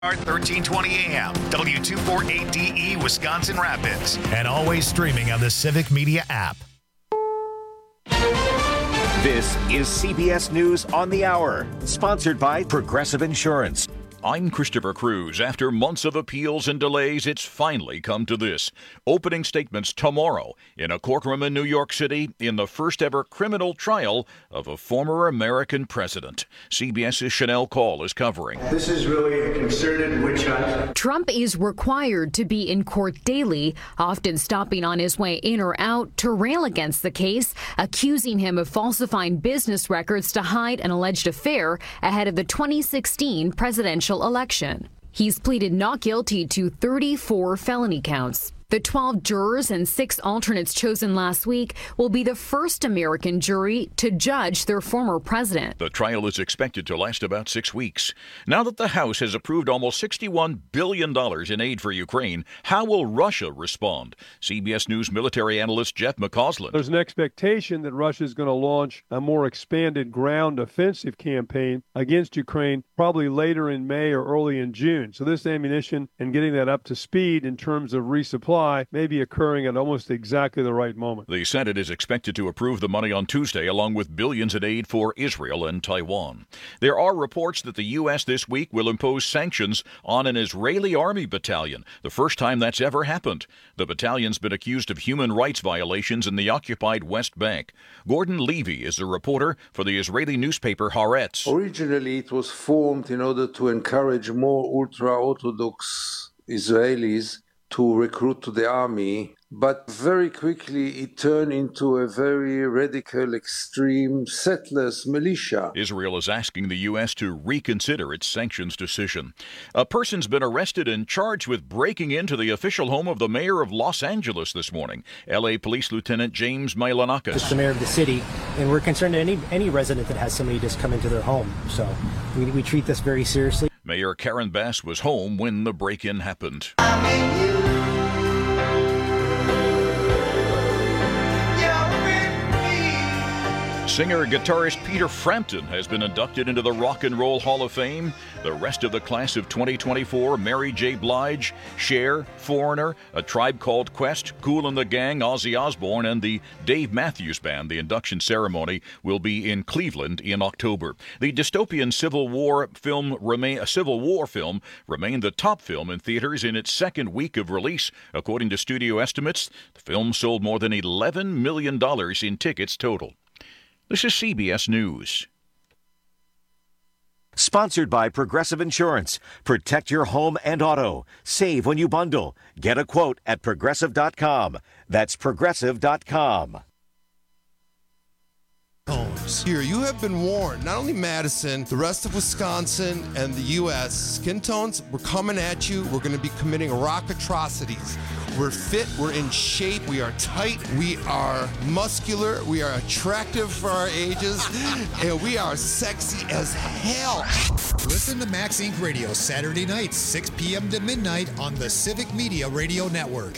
1320 AM, W248DE, Wisconsin Rapids, and always streaming on the Civic Media app. This is CBS News on the Hour, sponsored by Progressive Insurance. I'm Christopher Cruz. After months of appeals and delays, it's finally come to this. Opening statements tomorrow in a courtroom in New York City in the first ever criminal trial of a former American president. CBS's Chanel Call is covering. This is really a concerted witch hunt. Trump is required to be in court daily, often stopping on his way in or out to rail against the case, accusing him of falsifying business records to hide an alleged affair ahead of the 2016 presidential election. He's pleaded not guilty to 34 felony counts. The 12 jurors and 6 alternates chosen last week will be the first American jury to judge their former president. The trial is expected to last about 6 weeks. Now that the House has approved almost $61 billion in aid for Ukraine, how will Russia respond? CBS News military analyst Jeff McCausland. There's an expectation that Russia is going to launch a more expanded ground offensive campaign against Ukraine probably later in May or early in June. So this ammunition and getting that up to speed in terms of resupply may be occurring at almost exactly the right moment. The Senate is expected to approve the money on Tuesday, along with billions in aid for Israel and Taiwan. There are reports that the U.S. this week will impose sanctions on an Israeli army battalion, the first time that's ever happened. The battalion's been accused of human rights violations in the occupied West Bank. Gordon Levy is a reporter for the Israeli newspaper Haaretz. Originally, it was formed in order to encourage more ultra-Orthodox Israelis to recruit to the army, but very quickly it turned into a very radical, extreme settlers militia. Israel is asking the U.S. to reconsider its sanctions decision. A person's been arrested and charged with breaking into the official home of the mayor of Los Angeles this morning, L.A. Police Lieutenant James Milanakis. It's the mayor of the city, and we're concerned that any resident that has somebody just come into their home. So we treat this very seriously. Mayor Karen Bass was home when the break-in happened. Singer-guitarist Peter Frampton has been inducted into the Rock and Roll Hall of Fame. The rest of the class of 2024, Mary J. Blige, Cher, Foreigner, A Tribe Called Quest, Kool and the Gang, Ozzy Osbourne, and the Dave Matthews Band. The induction ceremony will be in Cleveland in October. The dystopian Civil War film remained the top film in theaters in its second week of release. According to studio estimates, the film sold more than $11 million in tickets total. This is CBS News. Sponsored by Progressive Insurance. Protect your home and auto. Save when you bundle. Get a quote at Progressive.com. That's Progressive.com. Here, you have been warned. Not only Madison, the rest of Wisconsin and the U.S. Skin tones, we're coming at you. We're going to be committing rock atrocities. We're fit. We're in shape. We are tight. We are muscular. We are attractive for our ages. And we are sexy as hell. Listen to Max Inc. Radio Saturday nights, 6 p.m. to midnight on the Civic Media Radio Network.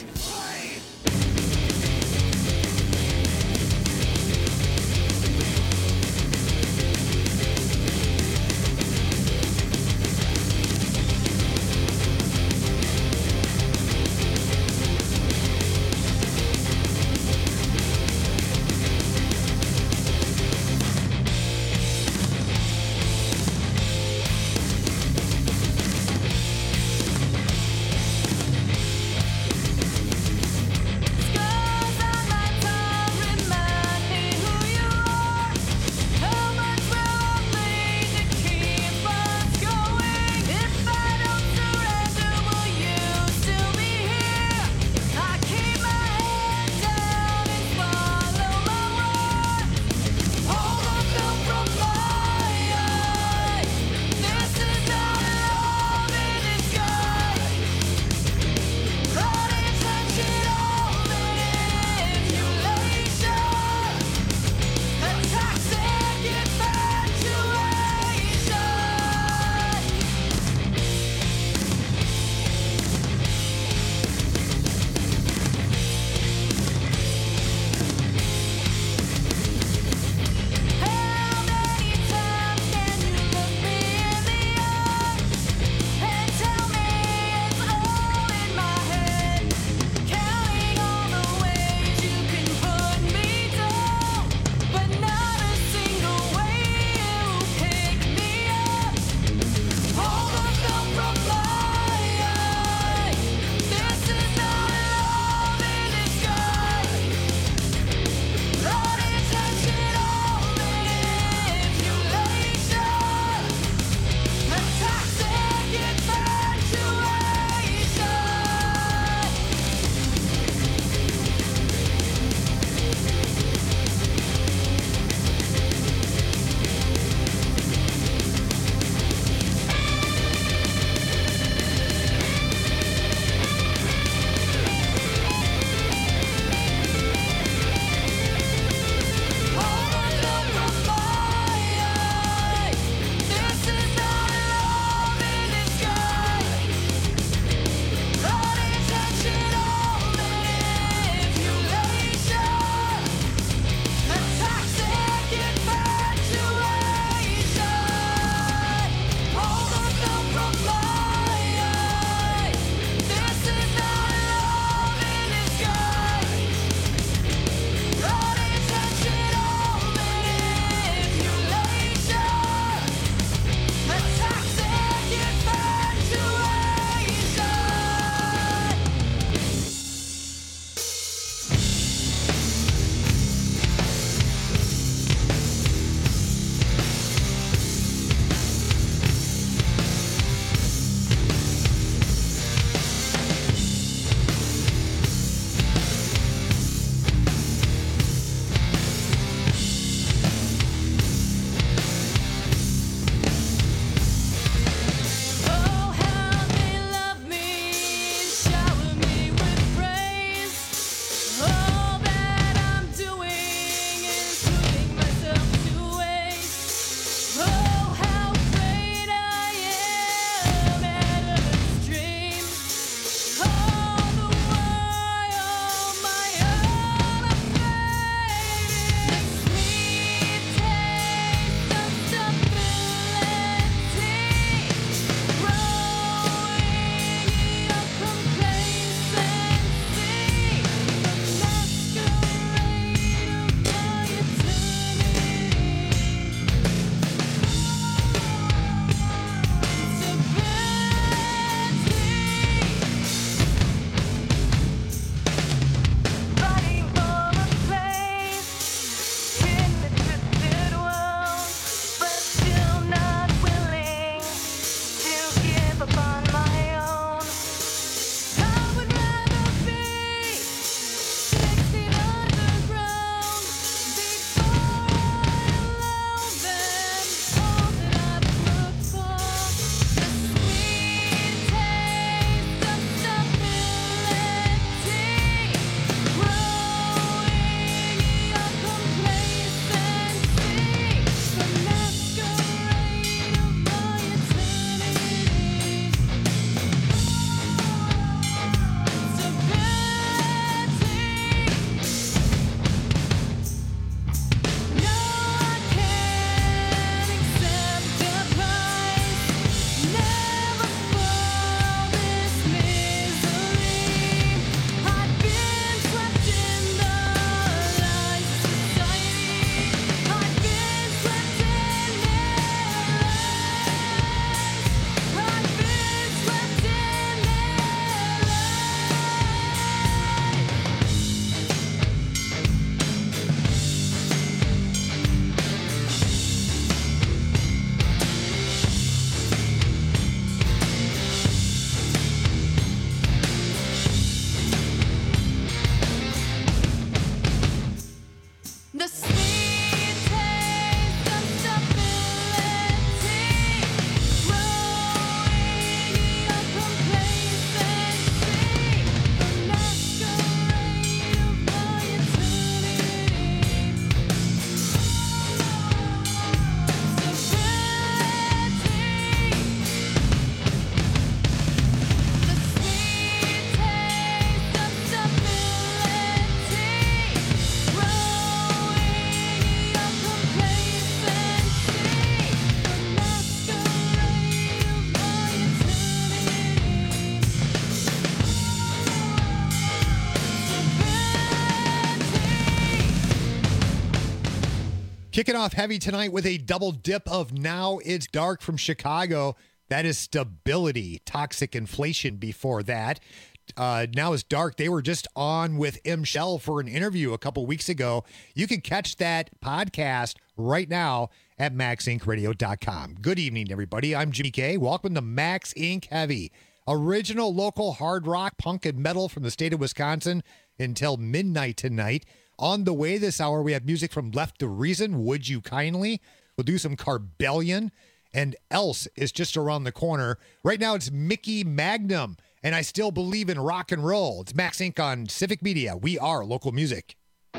Kicking off heavy tonight with a double dip of Now It's Dark from Chicago. That is Stability. Toxic Inflation before that. Now It's Dark. They were just on with M. Shell for an interview a couple weeks ago. You can catch that podcast right now at MaxInkRadio.com. Good evening, everybody. I'm Jimmy K. Welcome to Max Inc. Heavy. Original local hard rock, punk, and metal from the state of Wisconsin until midnight tonight. On the way this hour, we have music from Left to Reason, Would You Kindly. We'll do some Carbellion, and Else is just around the corner. Right now, it's Mickey Magnum, and I still believe in rock and roll. It's Max Inc. on Civic Media. We are local music.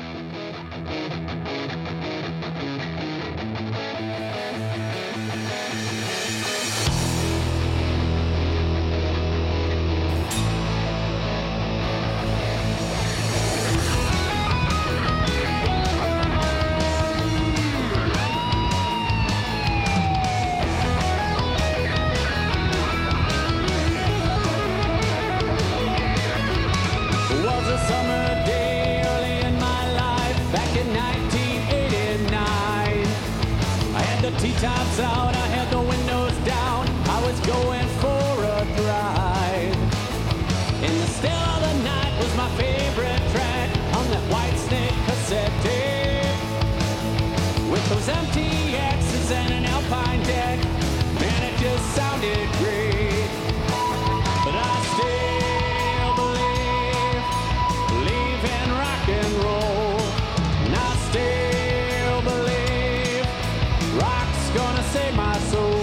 Tops out, I had the windows down, I was going for a drive. In the still of the night was my favorite track on that White Snake cassette tape. With those empty X's and an Alpine deck, man, it just sounded great. But I still believe in rock and roll, and I still believe rock's gonna save my soul.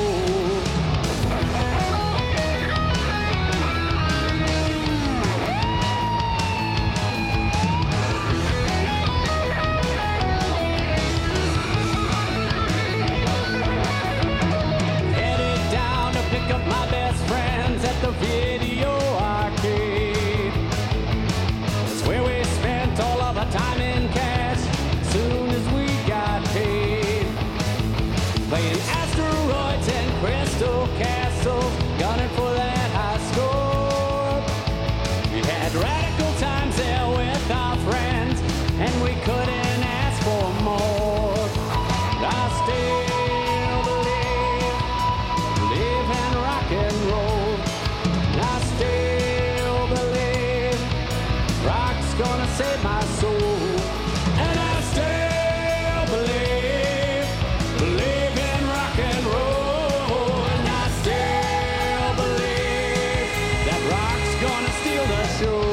Headed down to pick up my best friends at the video arcade. That's where we spent all of our time in cash soon as we got paid. Playing asteroids and crystal castles, gunning for that high score. We had radical times there with our friends, and we couldn't ask for more. I still believe in rock and roll. And I still believe rock's gonna save my soul. And I still believe in rock and roll, and I still believe that rock's gonna steal the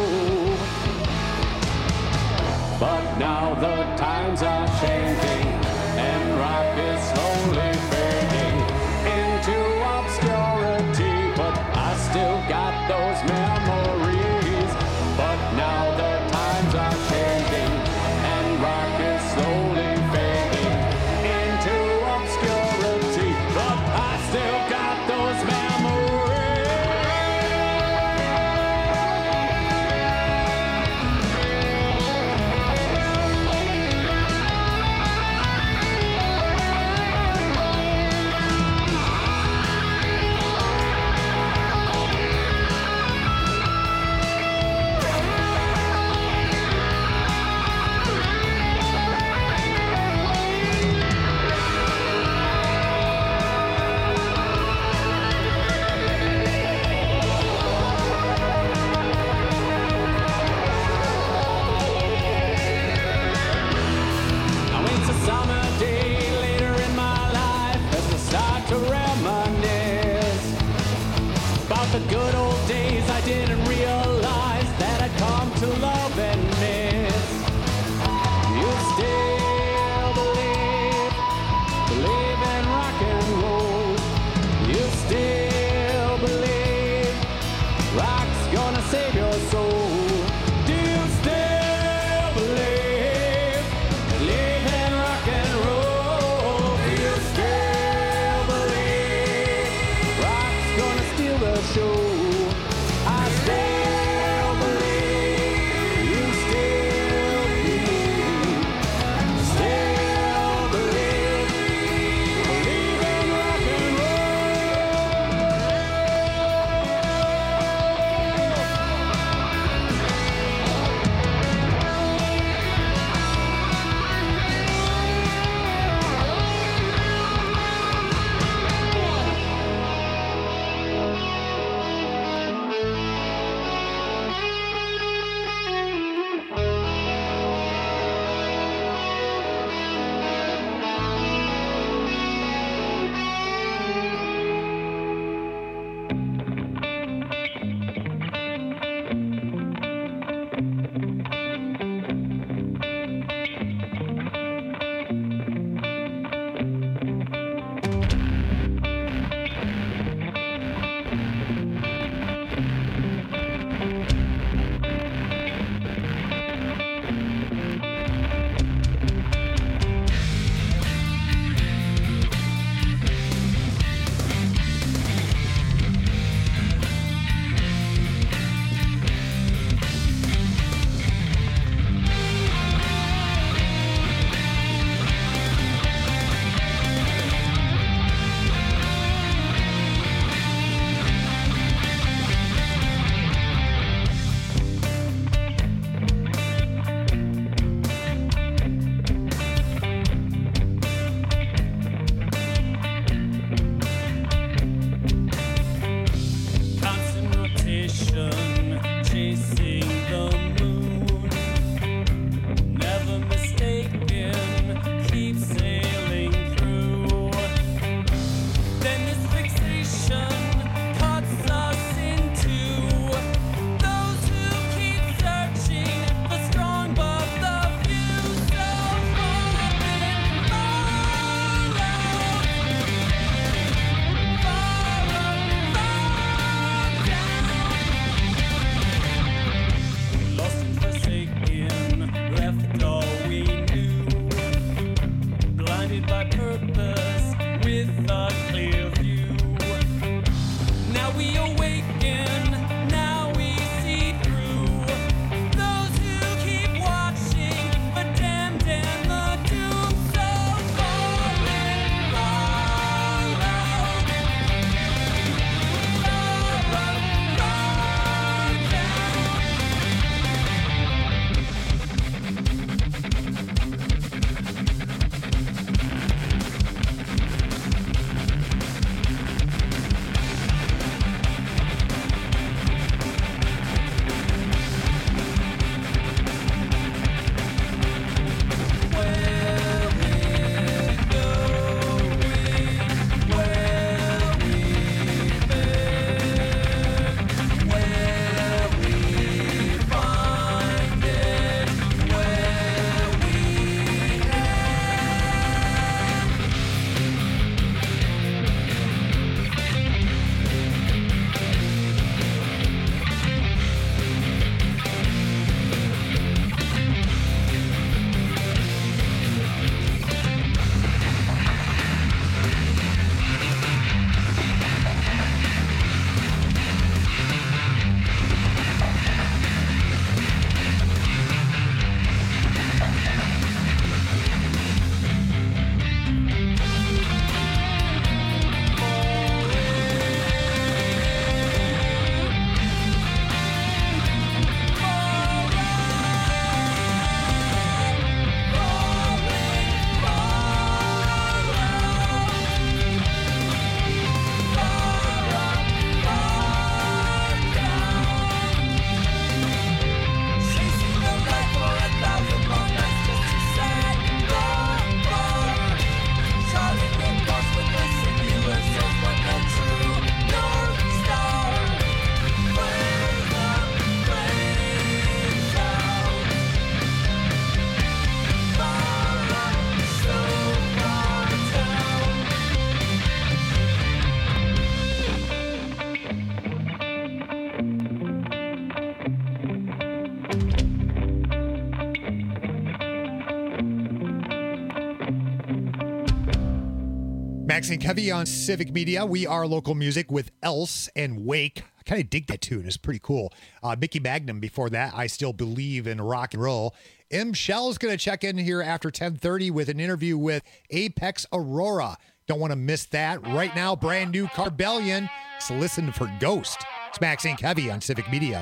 show. But now the times are changing, and rock is slowly fading into obscurity. But I still got those memories. But now the times are changing, and rock is slowly fading into obscurity, but I still got those the good old days. I didn't realize that I'd come to love and miss. You still believe in rock and roll. You still believe rock's gonna save your soul. Do you still believe in rock and roll? Do you still believe rock's gonna steal the show? I still believe, you still believe in rock and roll. Max and Kevy on Civic Media. We are local music with Else and Wake. I kind of dig that tune. It's pretty cool. Mickey Magnum before that. I Still Believe in Rock and Roll. M. Shell's going to check in here after 10:30 with an interview with Apex Aurora. Don't want to miss that. Right now, brand new Carbellion. So listen for Ghost. It's Max and Kevy on Civic Media.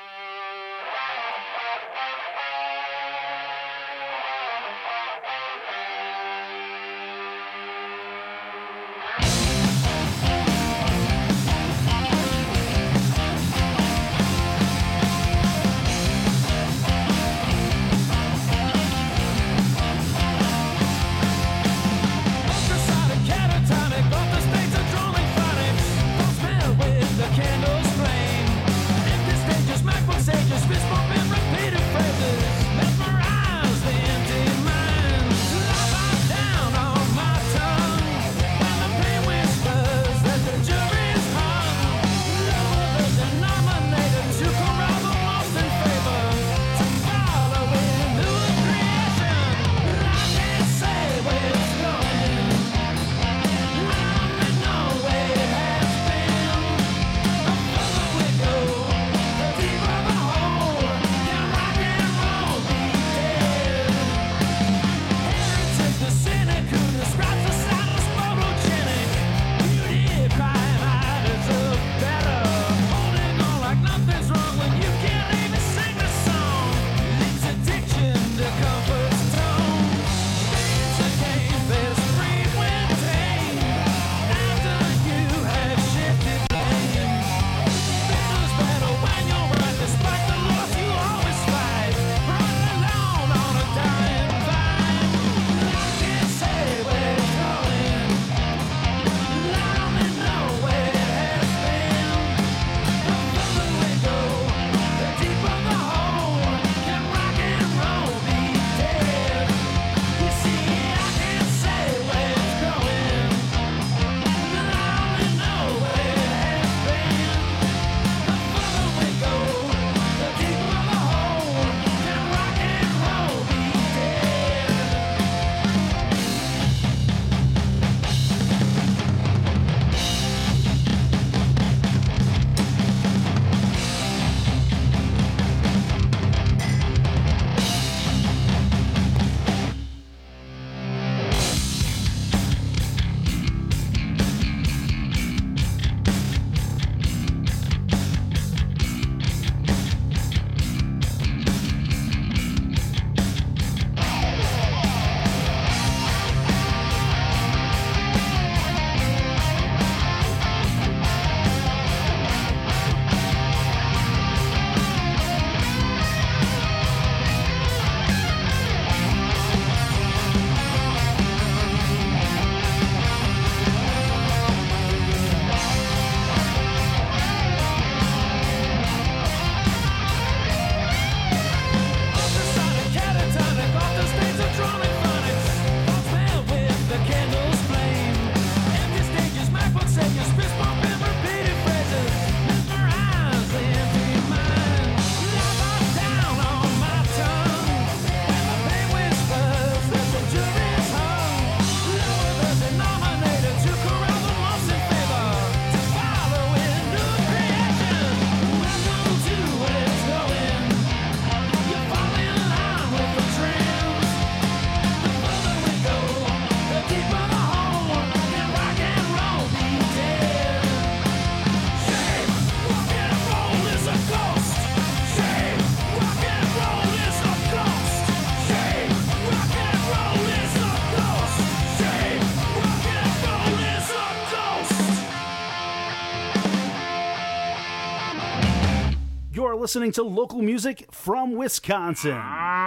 You're listening to local music from Wisconsin.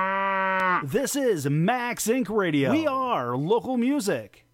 This is Max Inc. Radio. We are local music.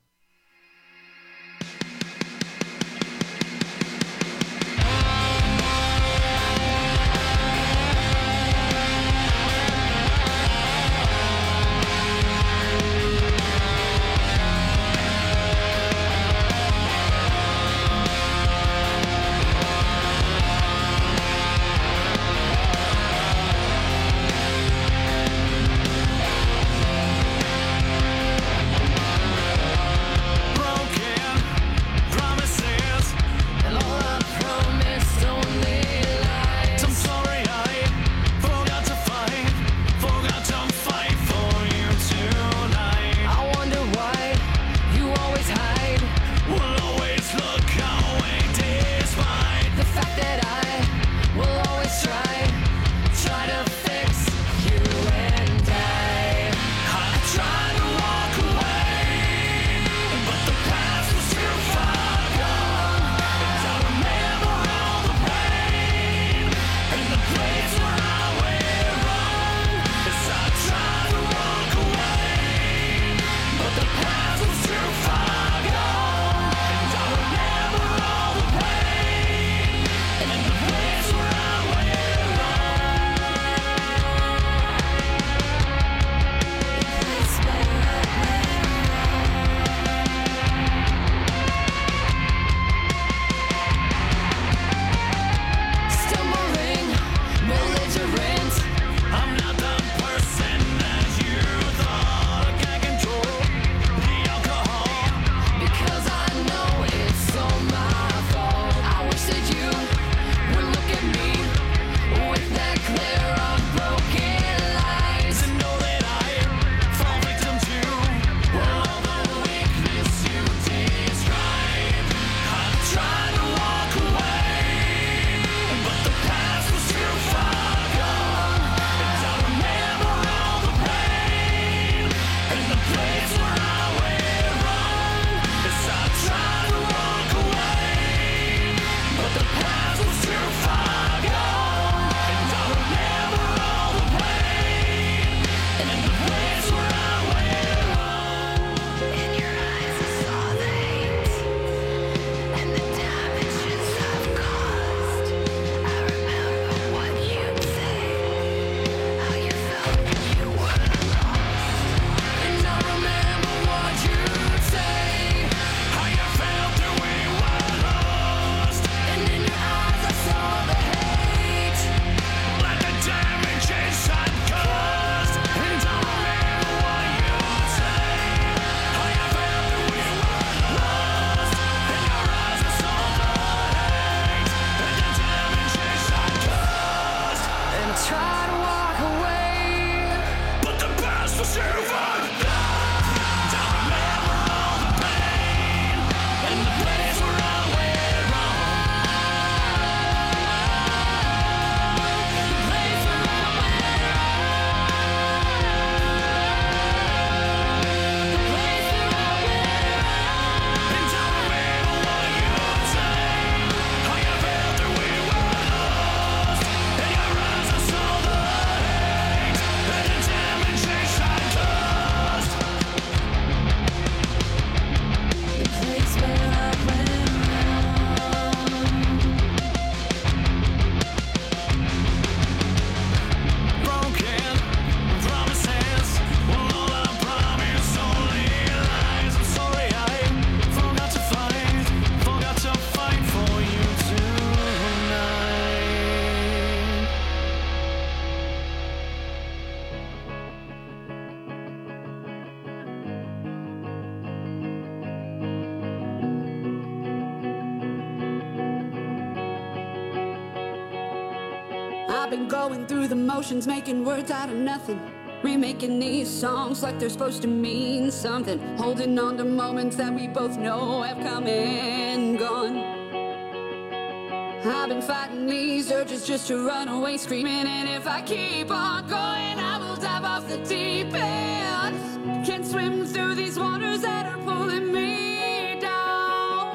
I've been going through the motions, making words out of nothing. Remaking these songs like they're supposed to mean something. Holding on to moments that we both know have come and gone. I've been fighting these urges just to run away screaming. And if I keep on going, I will dive off the deep end. Can't swim through these waters that are pulling me down.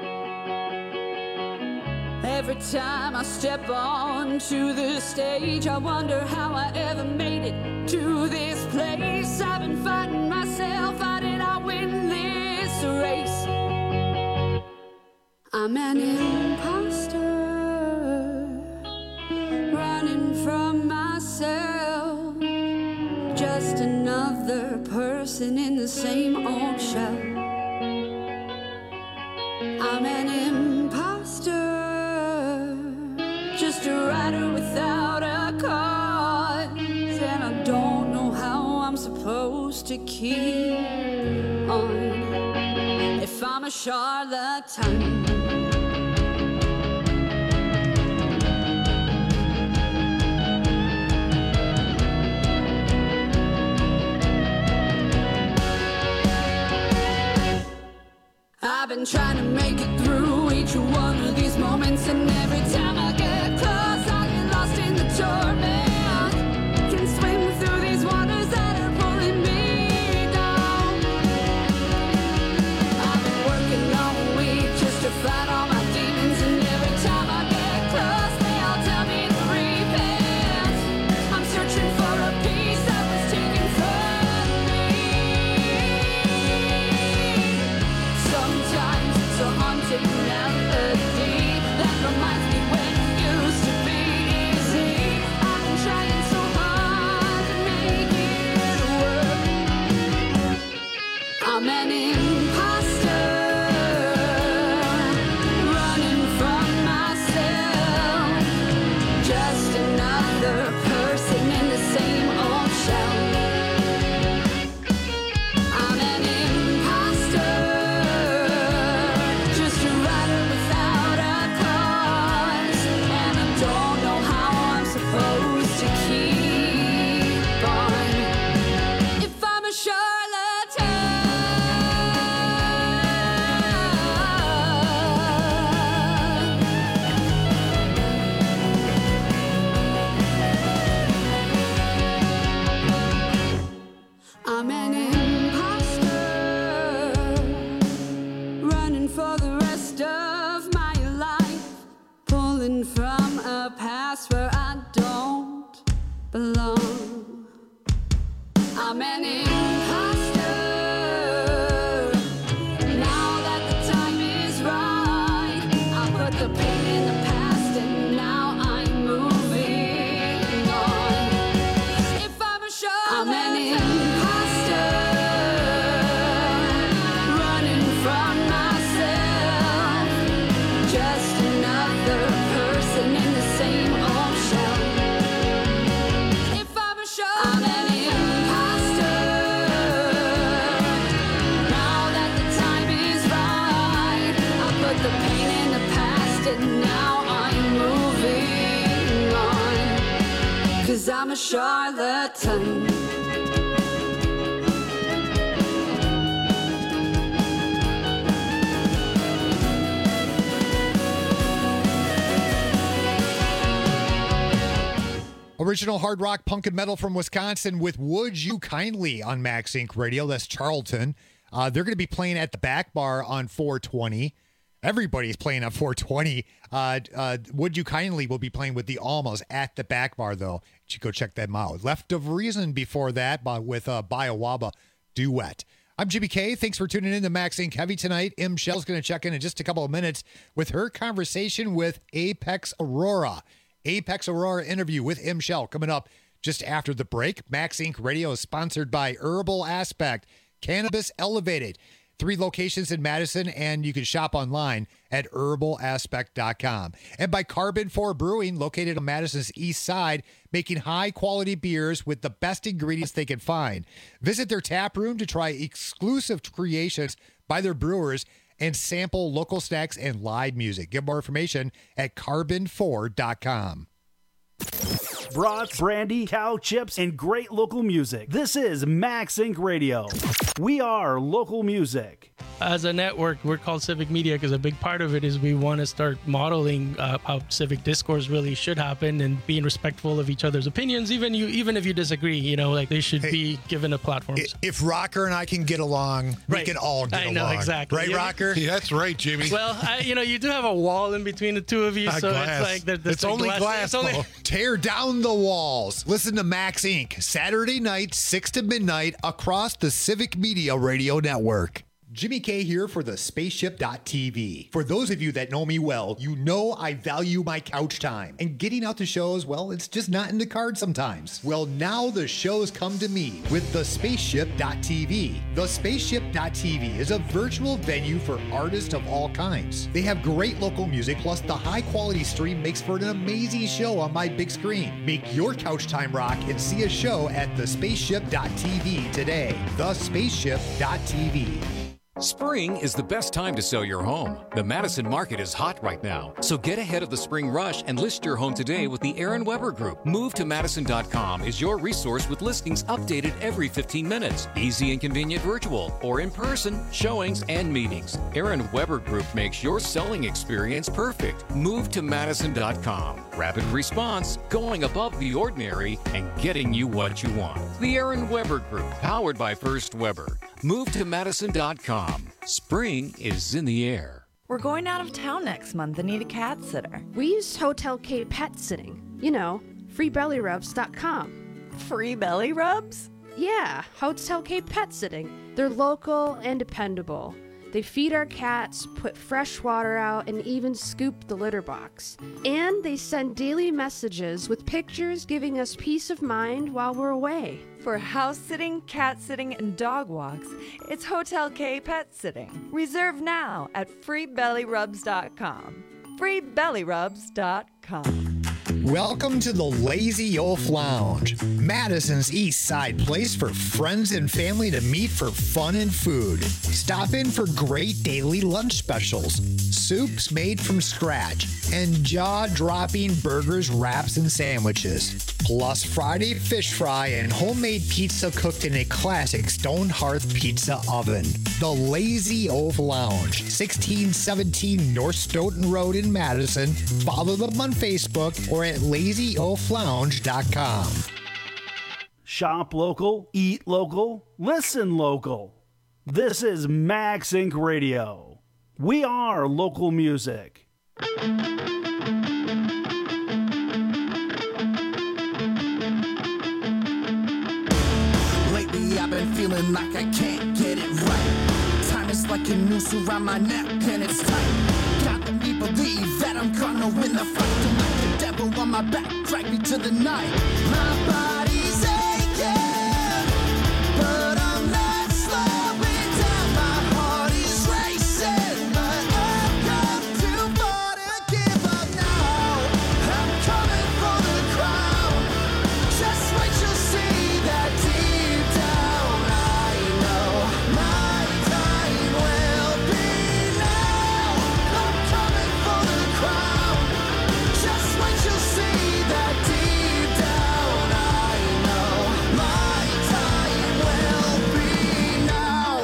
Every time I step onto the stage, I wonder how I ever made it to this place. I've been fighting myself, how did I win this race? I'm an imposter, running from myself. Just another person in the same old shell. I'm an imposter, just a writer without a cause. And I don't know how I'm supposed to keep on if I'm a charlatan. I've been trying to make it through each one of these moments, and every time I get close, I get lost in the torment. Can swim through these waters that are pulling me down. I've been working all week just to fight all my demons, and every time I get close, they all tell me to repent. I'm searching for a piece that was taken from me. Sometimes it's a haunting melody that reminds me when it used to be easy. I've been trying so hard to make it work. I'm an imposter, running from myself. Just another person in the same old shell. I'm an imposter, just a writer without a cause. And I don't know how I'm supposed to keep on if I'm a charlatan. I'm an imposter, running for the rest of my life, pulling from a past where I don't belong. I'm an imposter, now that the time is right. I put the pain in the past and now I'm moving on. If I'm a charlatan, I'm an imposter, running from myself. Just another person in the same old shell. If I'm a charlatan, I'm an imposter, now that the time is right. I put the pain in the past and now I'm moving on. 'Cause I'm a charlatan. Original hard rock, punk, and metal from Wisconsin with Would You Kindly on Max Inc. Radio. That's Charlton. They're going to be playing at the Back Bar on 420. Everybody's playing on 420. Would You Kindly will be playing with the Almas at the Back Bar, though. You should go check them out. Left of Reason before that with Biowaba Duet. I'm Jimmy K. Thanks for tuning in to Max Inc. Heavy tonight. M. Shell's going to check in just a couple of minutes with her conversation with Apex Aurora. Apex Aurora interview with M. Shell coming up just after the break. Max Inc. Radio is sponsored by Herbal Aspect, Cannabis Elevated. 3 locations in Madison, and you can shop online at herbalaspect.com. And by Carbon 4 Brewing, located on Madison's east side, making high-quality beers with the best ingredients they can find. Visit their tap room to try exclusive creations by their brewers and sample local snacks and live music. Get more information at carbon4.com. brats, brandy, cow chips, and great local music. This is Max Inc. Radio. We are local music. As a network, we're called Civic Media because a big part of it is we want to start modeling how civic discourse really should happen and being respectful of each other's opinions, even if you disagree. You know, like they should be given a platform. If Rocker and I can get along, we can all get along. I know, exactly. Right, Rocker? Yeah, that's right, Jimmy. Well, you do have a wall in between the two of you, so glass. it's like it's only glass. Tear down the walls. Listen to Max Inc. Saturday night, 6 to midnight, across the Civic Media Radio Network. Jimmy K here for the Spaceship.tv. For those of you that know me well, you know I value my couch time. And getting out to shows, well, it's just not in the cards sometimes. Well, now the shows come to me with the Spaceship.tv. The Spaceship.tv is a virtual venue for artists of all kinds. They have great local music, plus the high-quality stream makes for an amazing show on my big screen. Make your couch time rock and see a show at the Spaceship.tv today. The Spaceship.tv. Spring is the best time to sell your home. The Madison market is hot right now, so get ahead of the spring rush and list your home today with the Aaron Weber Group. MoveToMadison.com is your resource with listings updated every 15 minutes. Easy and convenient virtual or in-person showings and meetings. Aaron Weber Group makes your selling experience perfect. MoveToMadison.com. Rapid response, going above the ordinary, and getting you what you want. The Aaron Weber Group, powered by First Weber. MoveToMadison.com. Spring is in the air. We're going out of town next month and need a cat sitter. We used Hotel K Pet Sitting. You know, freebellyrubs.com. Free belly rubs? Yeah, Hotel K Pet Sitting. They're local and dependable. They feed our cats, put fresh water out, and even scoop the litter box. And they send daily messages with pictures giving us peace of mind while we're away. For house sitting, cat sitting, and dog walks, it's Hotel K Pet Sitting. Reserve now at freebellyrubs.com. freebellyrubs.com. Welcome to the Lazy Oaf Lounge, Madison's East Side place for friends and family to meet for fun and food. Stop in for great daily lunch specials, soups made from scratch, and jaw-dropping burgers, wraps, and sandwiches. Plus Friday fish fry and homemade pizza cooked in a classic stone hearth pizza oven. The Lazy Oaf Lounge, 1617 North Stoughton Road in Madison. Follow them on Facebook or at LazyOafLounge.com. Shop local, eat local, listen local. This is Max Inc. Radio. We are local music. Lately I've been feeling like I can't get it right. Time is like a noose around my neck and it's tight. Got me believe that I'm gonna win the fight. Don't let the devil on my back drag me to the night. My body's aching, but I'm not slowing down. My heart is racing, but I've come too far to give up now. I'm coming for the crown. Just wait, you'll see that deep down I know my time will be now. I'm coming for the crown. Just wait, you'll see that deep down I know my time will be now.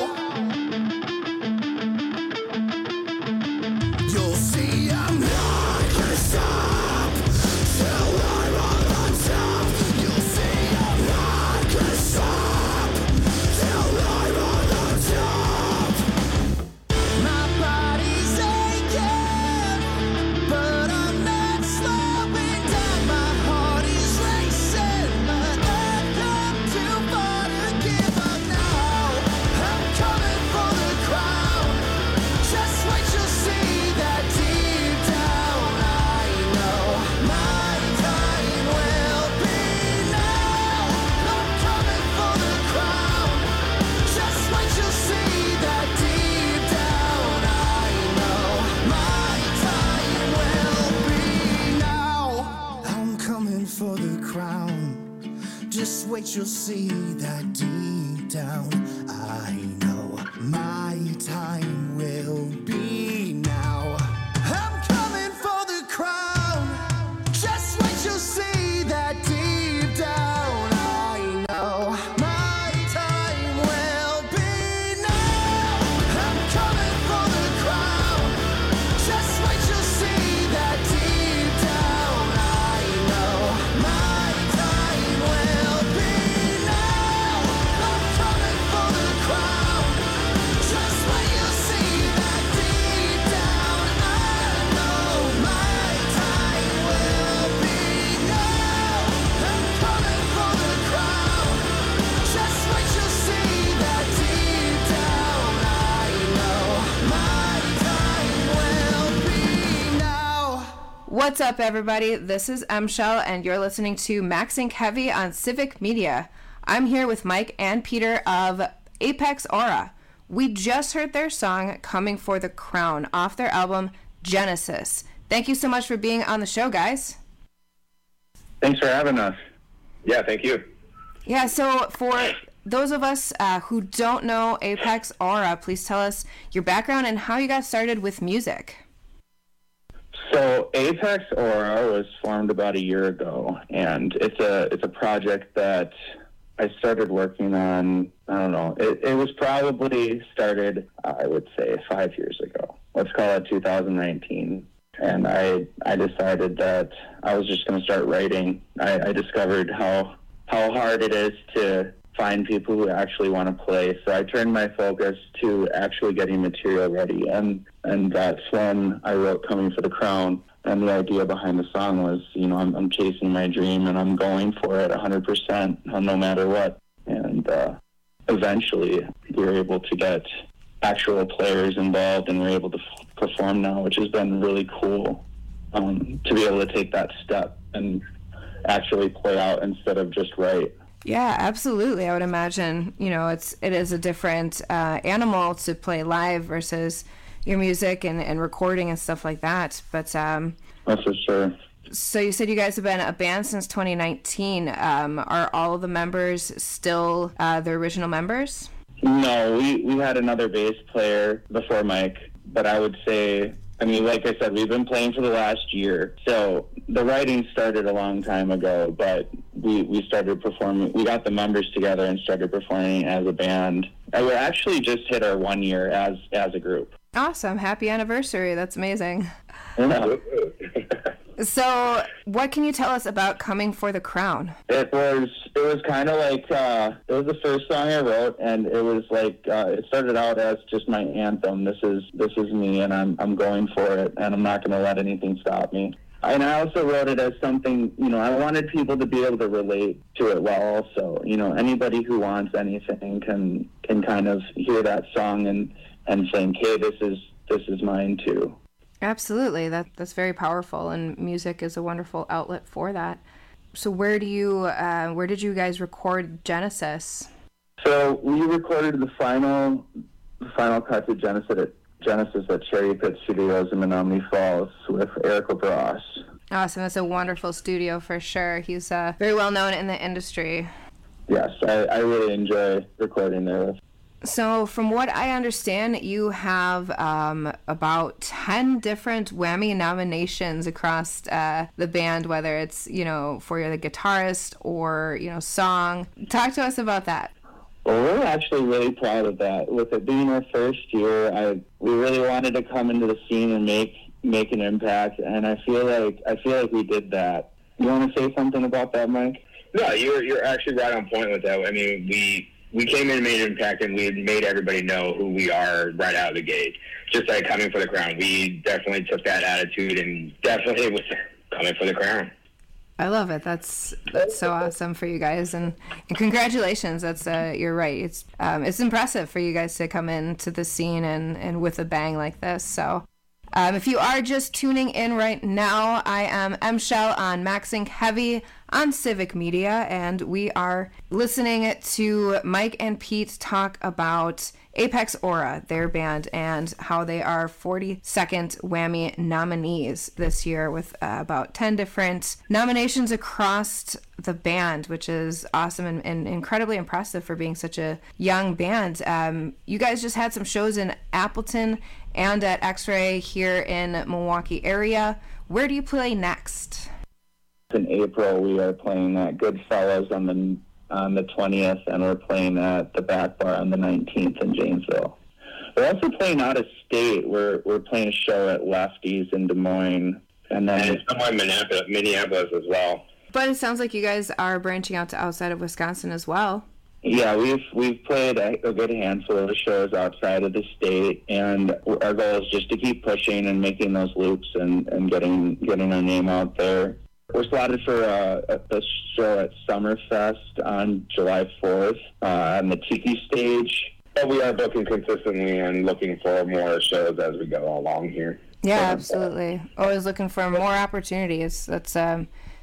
You'll see I'm not gonna stop till I'm on the top. You'll see I'm not gonna stop till I'm on the top. My body's aching, but I'm not slowing down. My heart is racing, but I've come too far to give up now. I'm coming for the crown. Just wait, you'll see that deep down I know my time will be now. I'm coming for the crown. Just wait, you'll see that deep down I know my time will be now. I'm coming for the crown. Just wait, you'll see that deep down I know my time will be now. I'm coming for the crown. Just wait, you'll see that deep down, I know my time will be now. I'm coming for the crown. Just wait, you'll see that deep down, I know my time will be now. I'm coming for the crown. Just wait, you'll see that deep down, I know my time will be now. I'm coming for the crown. Just wait, you'll see that deep down, I know my time will be now. What's up, everybody? This is Shell, and you're listening to Max Inc. Heavy on Civic Media. I'm here with Mike and Peter of Apex Aura. We just heard their song Coming for the Crown off their album Genesis. Thank you so much for being on the show, guys. Thanks for having us. Yeah, thank you. Yeah, so for those of us who don't know Apex Aura, please tell us your background and how you got started with music. So Apex Aura was formed about a year ago, and it's a project that I started working on, I don't know, it was probably started, I would say, 5 years ago. Let's call it 2019. And I decided that I was just going to start writing. I discovered how hard it is to find people who actually want to play. So I turned my focus to actually getting material ready. And that's when I wrote Coming for the Crown. And the idea behind the song was, I'm chasing my dream and I'm going for it 100%, no matter what. And eventually we were able to get actual players involved, and we're able to perform now, which has been really cool to be able to take that step and actually play out instead of just write. Yeah, absolutely. I would imagine, it is a different animal to play live versus your music and recording and stuff like that. But that's for sure. So you said you guys have been a band since 2019. Are all of the members still the original members? No, we had another bass player before Mike, but I would say, like I said, we've been playing for the last year. So the writing started a long time ago, but we started performing. We got the members together and started performing as a band. And we actually just hit our 1 year as a group. Awesome. Happy anniversary. That's amazing. Yeah. So what can you tell us about Coming for the Crown? It was kind of like, it was the first song I wrote, and it was like, it started out as just my anthem. This is me, and I'm going for it, and I'm not going to let anything stop me. And I also wrote it as something, I wanted people to be able to relate to it well also. Anybody who wants anything can kind of hear that song and think, hey, this is mine too. Absolutely. That's very powerful, and music is a wonderful outlet for that. So where did you guys record Genesis? So we recorded the final cut to Genesis at Cherry Pit Studios in Menominee Falls with Eric LaBrosse. Awesome. That's a wonderful studio for sure. He's very well known in the industry. Yes, I really enjoy recording there. So from what I understand, you have about 10 different Whammy nominations across the band, whether it's, for the guitarist or, song. Talk to us about that. Well, we're actually really proud of that. With it being our first year, we really wanted to come into the scene and make an impact, and I feel like we did that. You want to say something about that, Mike? No, you're actually right on point with that. We came in and made an impact, and we made everybody know who we are right out of the gate. Just like Coming for the Crown, we definitely took that attitude, and definitely was coming for the crown. I love it. That's so awesome for you guys, and congratulations. That's you're right. It's impressive for you guys to come into the scene and with a bang like this. So. If you are just tuning in right now, I am Shell on Max Inc. Heavy on Civic Media, and we are listening to Mike and Pete talk about Apex Aura, their band, and how they are 42nd Whammy nominees this year with about 10 different nominations across the band, which is awesome and incredibly impressive for being such a young band. You guys just had some shows in Appleton and at X-Ray here in Milwaukee area. Where do you play next? In April, we are playing at Goodfellas on the 20th, and we're playing at the Back Bar on the 19th in Janesville. We're also playing out of state. We're playing a show at Lefty's in Des Moines, and then somewhere in Minneapolis as well. But it sounds like you guys are branching out to outside of Wisconsin as well. Yeah, we've played a good handful of shows outside of the state, and our goal is just to keep pushing and making those loops and getting our name out there. We're slotted for a show at Summerfest on July 4th on the Tiki stage. But we are booking consistently and looking for more shows as we go along here. Yeah, absolutely. Always looking for more opportunities. That's a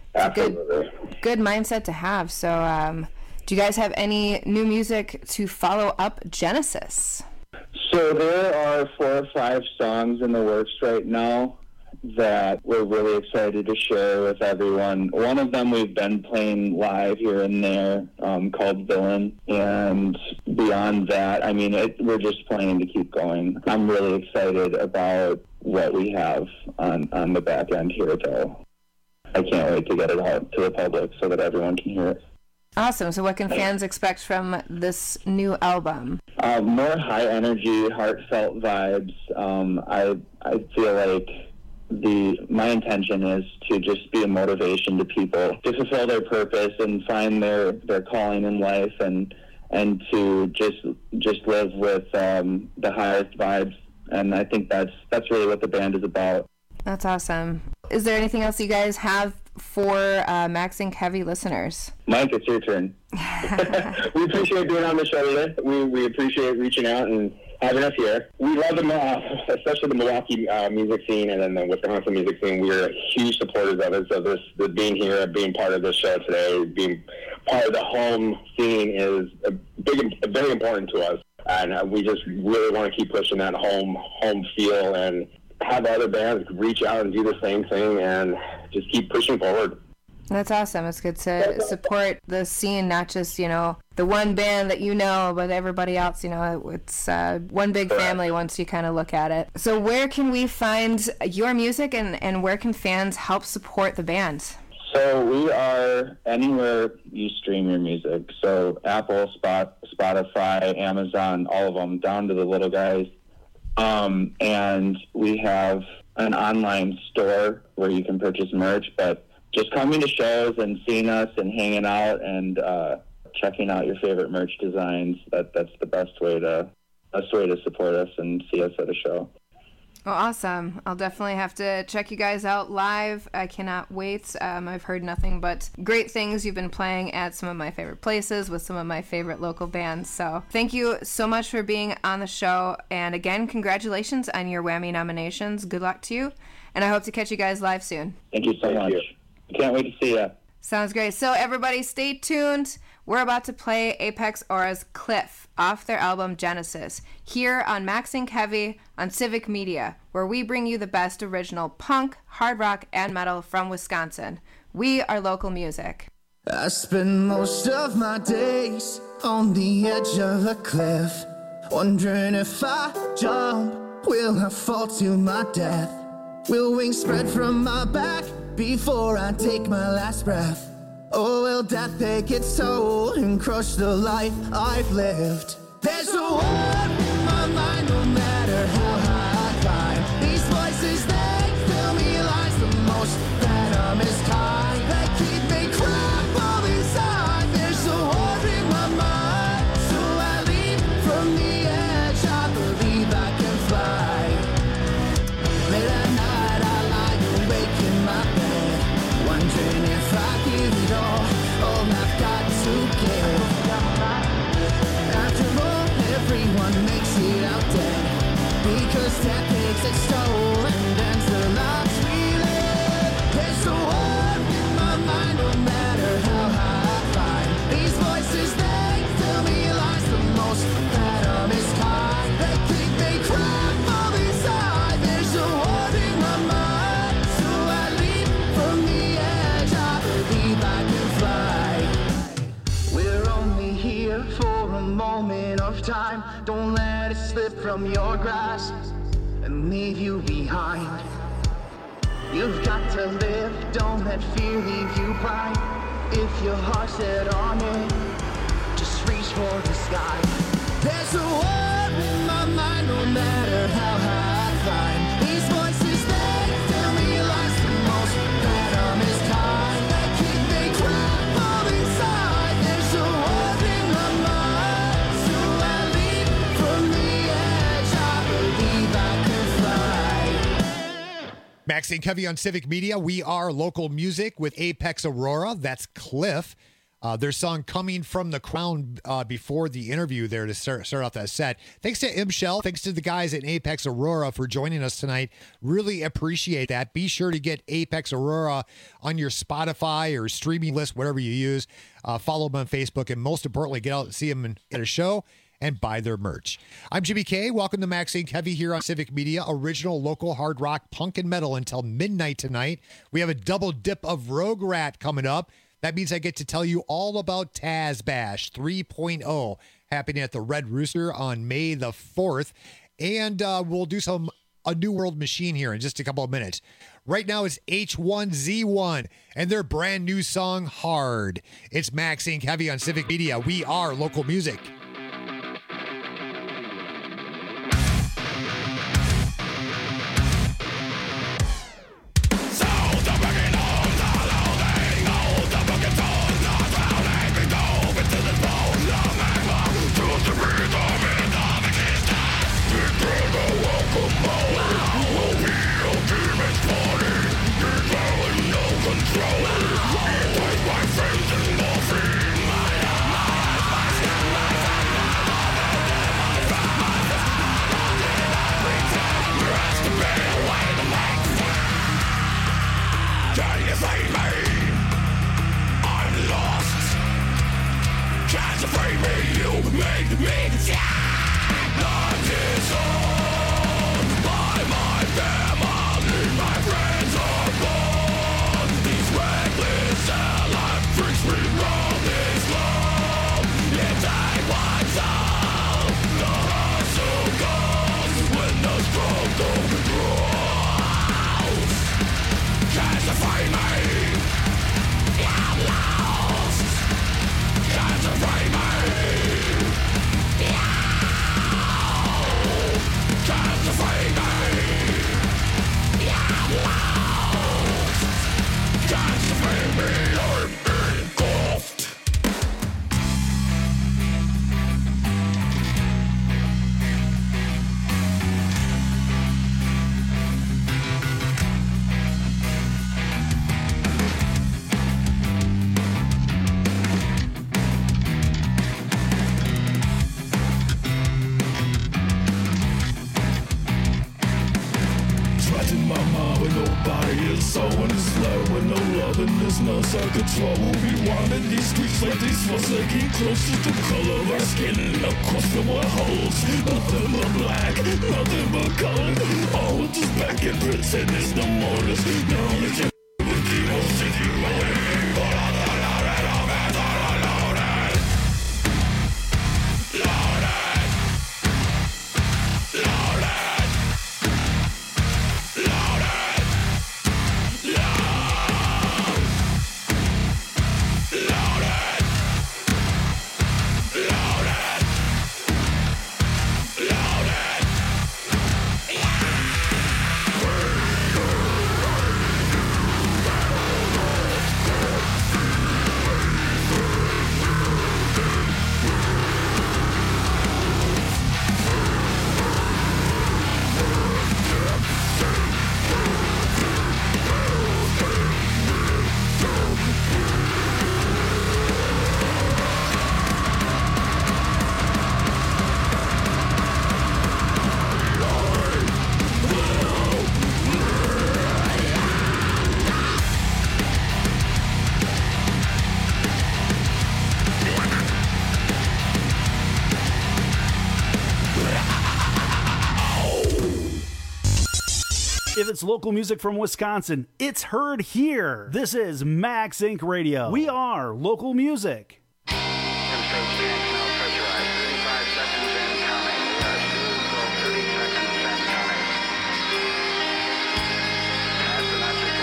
good mindset to have. So do you guys have any new music to follow up Genesis? So there are 4 or 5 songs in the works right now that we're really excited to share with everyone. One of them we've been playing live here and there, called Villain. And beyond that, I mean, we're just planning to keep going. I'm really excited about what we have on the back end here, though. I can't wait to get it out to the public so that everyone can hear it. Awesome. So what can fans expect from this new album? More high energy, heartfelt vibes. I feel like my intention is to just be a motivation to people to fulfill their purpose and find their calling in life and to just live with the highest vibes. And I think that's really what the band is about. That's awesome. Is there anything else you guys have for Max Inc. Heavy listeners? Mike, it's your turn. We appreciate being on the show today. We appreciate reaching out and having us here. We love especially the Milwaukee music scene and then the Wisconsin music scene. We're huge supporters of it. So this being here, being part of this show today, being part of the home scene is very important to us. And we just really want to keep pushing that home feel and have other bands reach out and do the same thing and just keep pushing forward. That's awesome. It's good to support the scene, not just, the one band that but everybody else, it's one big family once you kind of look at it. So where can we find your music and where can fans help support the band? So we are anywhere you stream your music. So Apple, Spotify, Amazon, all of them, down to the little guys. And we have an online store where you can purchase merch, but just coming to shows and seeing us and hanging out and checking out your favorite merch designs, that's the best way to support us and see us at a show. Well, awesome. I'll definitely have to check you guys out live. I cannot wait. I've heard nothing but great things. You've been playing at some of my favorite places with some of my favorite local bands. So thank you so much for being on the show. And again, congratulations on your Whammy nominations. Good luck to you. And I hope to catch you guys live soon. Thank you so much. Can't wait to see you. Sounds great. So everybody stay tuned. We're about to play Apex Aura's Cliff off their album Genesis here on Max Inc. Heavy on Civic Media, where we bring you the best original punk, hard rock, and metal from Wisconsin. We are local music. I spend most of my days on the edge of a cliff, wondering if I jump, will I fall to my death? Will wings spread from my back before I take my last breath? Or will death take its toll and crush the life I've lived? There's a war in my mind no matter how high I climb. These voices, they fill me lies the most venomous kind. They keep me crap all inside. There's a war in my mind, so I leap from the edge. I believe I can fly. Late at night I lie awake in my bed, wondering if I give it all I've got to give. After all, everyone makes it out dead, because death takes its toll and ends the lives we live. There's a war in my mind no matter how high I climb. These voices, they fill me lies the most venomous kind. They keep me crap all inside. There's a war in my mind, so I leap from the edge. I believe I can fly. We're only here for a moment of time. Don't let it slip from your grasp and leave you behind. You've got to live, don't let fear leave you blind. If your heart's set on it, just reach for the sky. There's a war in my mind, no matter how high I climb. These voices, they tell me life's the most venomous kind. They keep me trapped all inside. There's a war in my mind, so I leap from the edge. I believe I can fly. Max and Kevy on Civic Media. We are local music with Apex Aurora. That's Cliff. Their song Coming from the Crown before the interview there to start off that set. Thanks to M. Shell. Thanks to the guys at Apex Aurora for joining us tonight. Really appreciate that. Be sure to get Apex Aurora on your Spotify or streaming list, whatever you use. Follow them on Facebook, and most importantly, get out and see them at a show and buy their merch. I'm Jimmy K. Welcome to Max and Kevy here on Civic Media. Original local hard rock, punk, and metal until midnight tonight. We have a double dip of Rogue Rat coming up. That means I get to tell you all about Taz Bash 3.0 happening at the Red Rooster on May the 4th. And we'll do a New World Machine here in just a couple of minutes. Right now it's H1Z1 and their brand new song, Hard. It's Max and Kevy on Civic Media. We are local music. If it's local music from Wisconsin, it's heard here. This is Max Inc. Radio. We are local music. Pass the nitrogen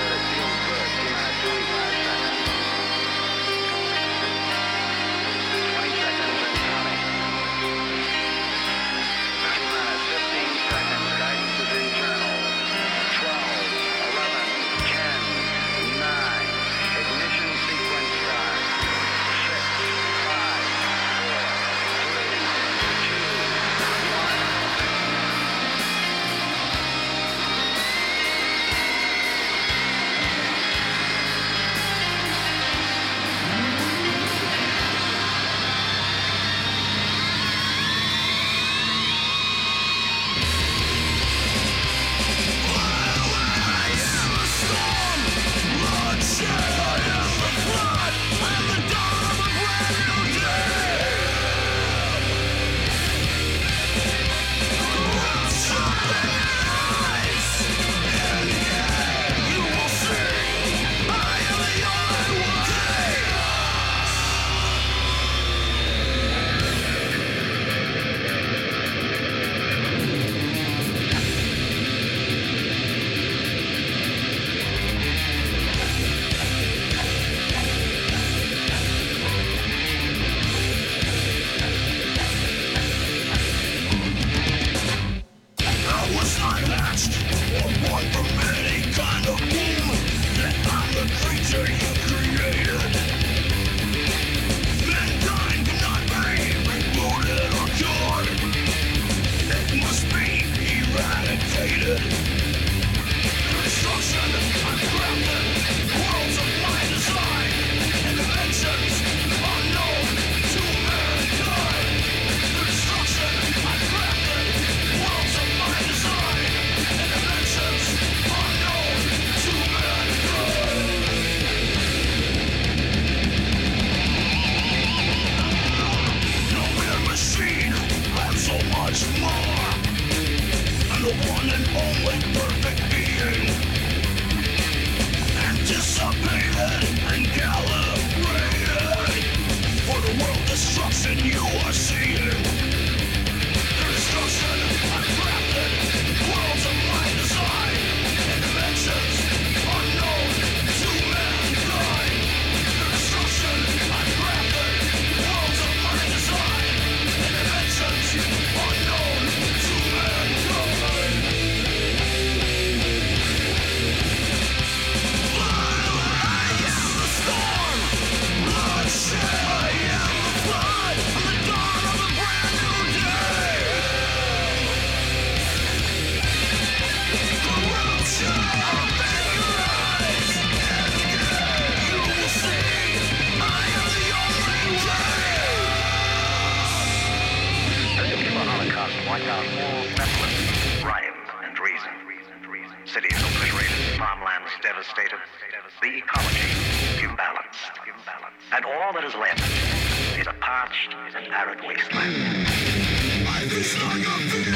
Cities obliterated, farmlands devastated, the ecology imbalanced. And all that is left is a parched and arid wasteland. Life is like a fear,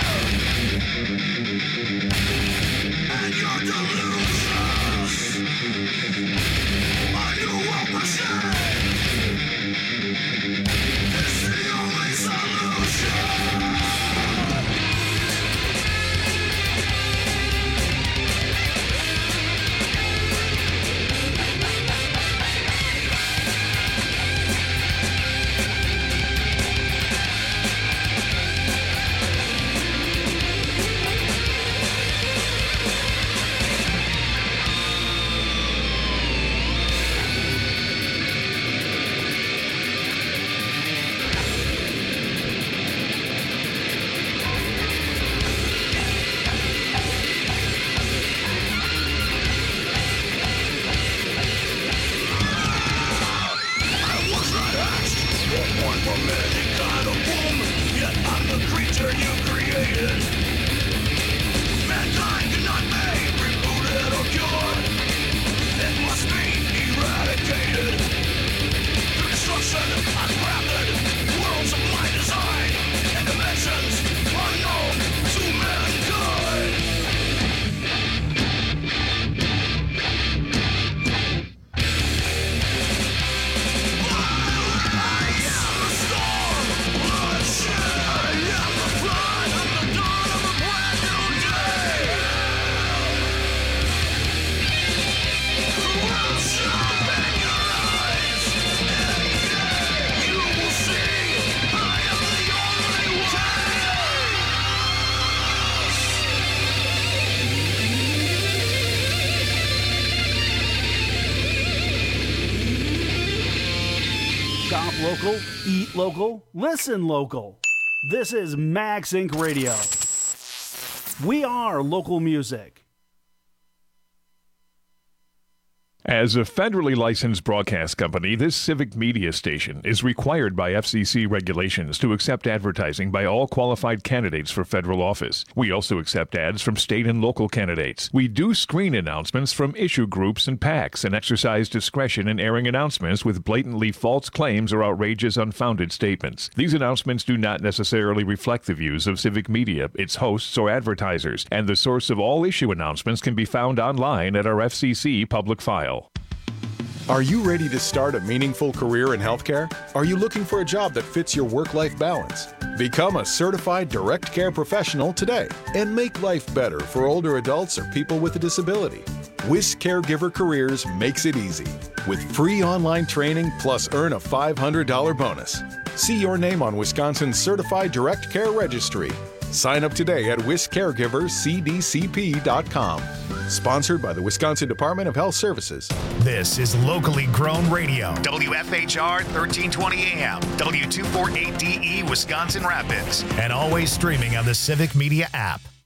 and your delusions. A new world machine is the only solution. Shop local, eat local, listen local. This is Max Inc. Radio. We are local music. As a federally licensed broadcast company, this civic media station is required by FCC regulations to accept advertising by all qualified candidates for federal office. We also accept ads from state and local candidates. We do screen announcements from issue groups and PACs and exercise discretion in airing announcements with blatantly false claims or outrageous, unfounded statements. These announcements do not necessarily reflect the views of civic media, its hosts, or advertisers, and the source of all issue announcements can be found online at our FCC public file. Are you ready to start a meaningful career in healthcare? Are you looking for a job that fits your work-life balance? Become a certified direct care professional today and make life better for older adults or people with a disability. WIS Caregiver Careers makes it easy with free online training plus earn a $500 bonus. See your name on Wisconsin's Certified Direct Care Registry. Sign up today at wiscaregivercdcp.com. Sponsored by the Wisconsin Department of Health Services. This is locally grown radio. WFHR 1320 AM, W248DE Wisconsin Rapids, and always streaming on the Civic Media app.